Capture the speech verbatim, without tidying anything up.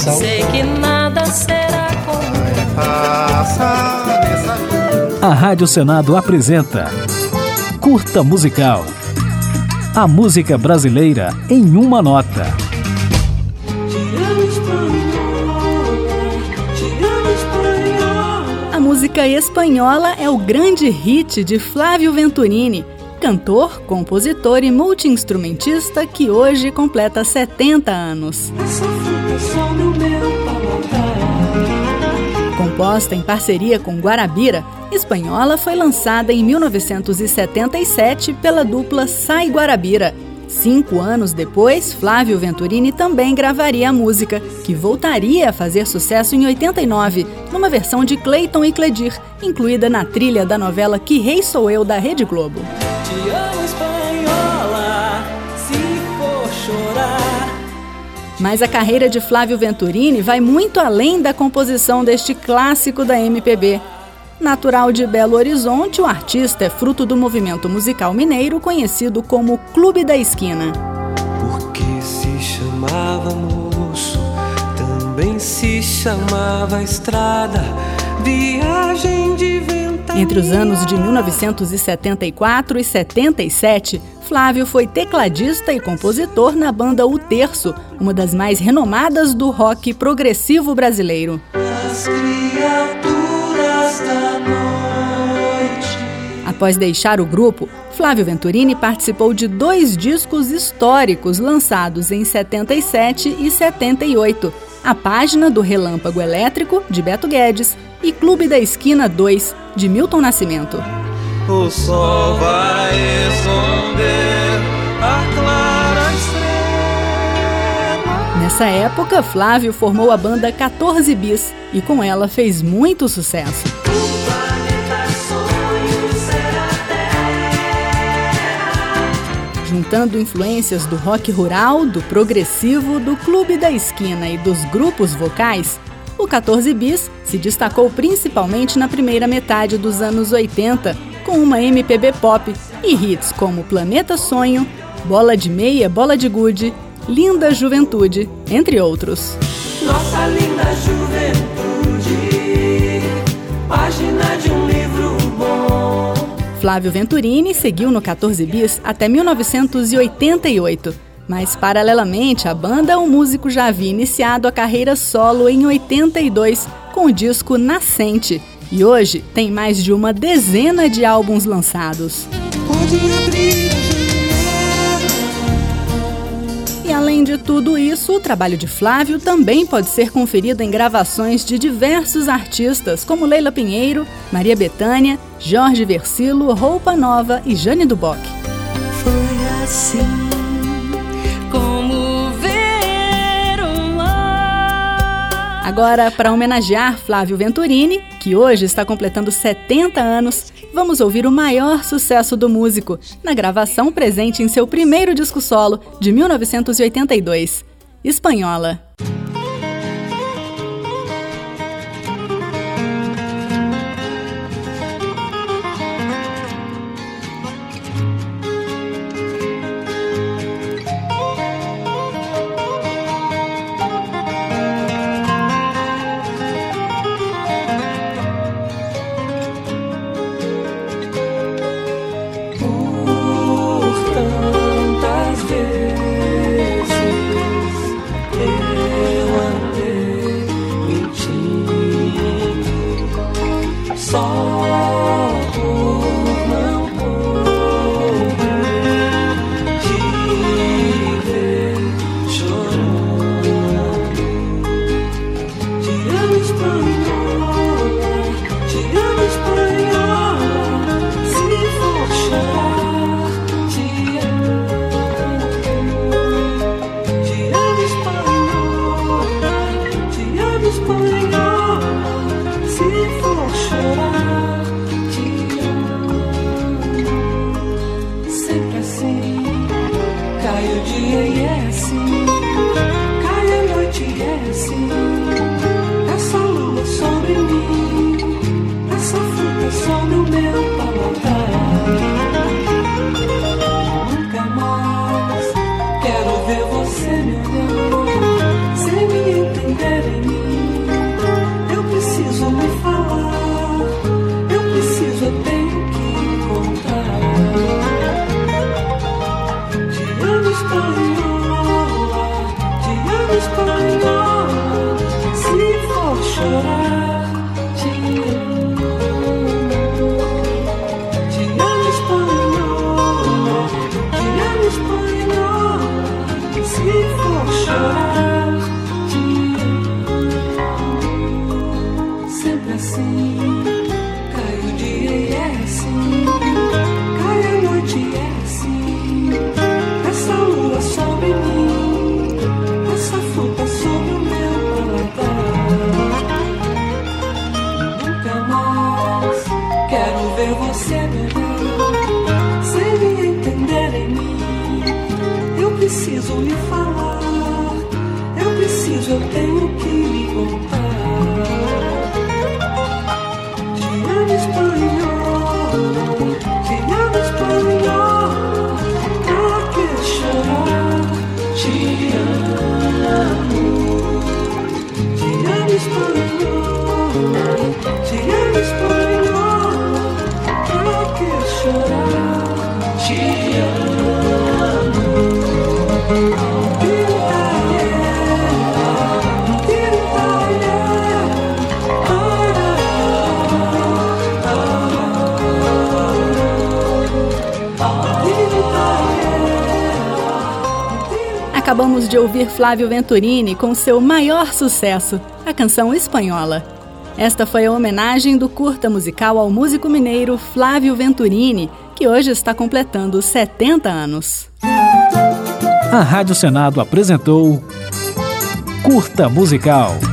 coração. Sei que nada será como A Rádio Senado apresenta Curta Musical. A música brasileira em uma nota. A música espanhola é o grande hit de Flávio Venturini, cantor, compositor e multi-instrumentista que hoje completa setenta anos. Composta em parceria com Guarabira, Espanhola foi lançada em mil novecentos e setenta e sete pela dupla Sai Guarabira. Cinco anos depois, Flávio Venturini também gravaria a música, que voltaria a fazer sucesso em oitenta e nove, numa versão de Cleiton e Cledir, incluída na trilha da novela Que Rei Sou Eu, da Rede Globo. Te amo, espanhola, se for chorar. Mas a carreira de Flávio Venturini vai muito além da composição deste clássico da M P B. Natural de Belo Horizonte, o artista é fruto do movimento musical mineiro conhecido como Clube da Esquina. Porque se chamava moço, também se chamava estrada, viagem de ventania. Entre os anos de mil novecentos e setenta e quatro e setenta e sete, Flávio foi tecladista e compositor na banda O Terço, uma das mais renomadas do rock progressivo brasileiro. As criaturas da noite. Após deixar o grupo, Flávio Venturini participou de dois discos históricos lançados em setenta e sete e setenta e oito, A Página do Relâmpago Elétrico, de Beto Guedes, e Clube da Esquina dois, de Milton Nascimento. O sol vai esconder a clara estrela. Nessa época, Flávio formou a banda quatorze bis e com ela fez muito sucesso. Juntando influências do rock rural, do progressivo, do Clube da Esquina e dos grupos vocais, o quatorze bis se destacou principalmente na primeira metade dos anos oitenta, com uma M P B pop e hits como Planeta Sonho, Bola de Meia, Bola de Gude, Linda Juventude, entre outros. Nossa linda juventude, página de um livro bom. Flávio Venturini seguiu no quatorze bis até mil novecentos e oitenta e oito, mas paralelamente à banda, o músico já havia iniciado a carreira solo em oitenta e dois com o disco Nascente, e hoje tem mais de uma dezena de álbuns lançados. Pode abrir a E além de tudo isso, o trabalho de Flávio também pode ser conferido em gravações de diversos artistas, como Leila Pinheiro, Maria Bethânia, Jorge Versilo, Roupa Nova e Jane do Bock. Foi assim como ver um mar. Agora, para homenagear Flávio Venturini, que hoje está completando setenta anos, vamos ouvir o maior sucesso do músico, na gravação presente em seu primeiro disco solo, de mil novecentos e oitenta e dois, Espanhola. Quero ver você me olhando sem me entender. Acabamos de ouvir Flávio Venturini com seu maior sucesso, a canção Espanhola. Esta foi a homenagem do curta musical ao músico mineiro Flávio Venturini, que hoje está completando setenta anos. A Rádio Senado apresentou Curta Musical.